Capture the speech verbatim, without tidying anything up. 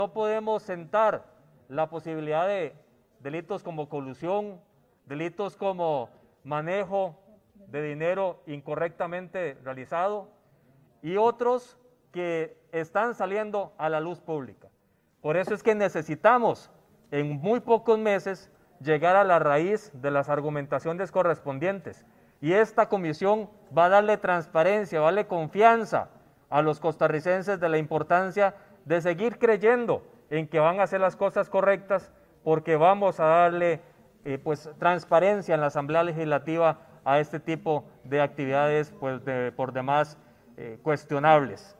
No podemos sentar la posibilidad de delitos como colusión, delitos como manejo de dinero incorrectamente realizado y otros que están saliendo a la luz pública. Por eso es que necesitamos en muy pocos meses llegar a la raíz de las argumentaciones correspondientes. Y esta comisión va a darle transparencia, va a darle confianza a los costarricenses de la importancia de seguir creyendo en que van a hacer las cosas correctas, porque vamos a darle eh, pues, transparencia en la Asamblea Legislativa a este tipo de actividades pues, de, por demás eh, cuestionables.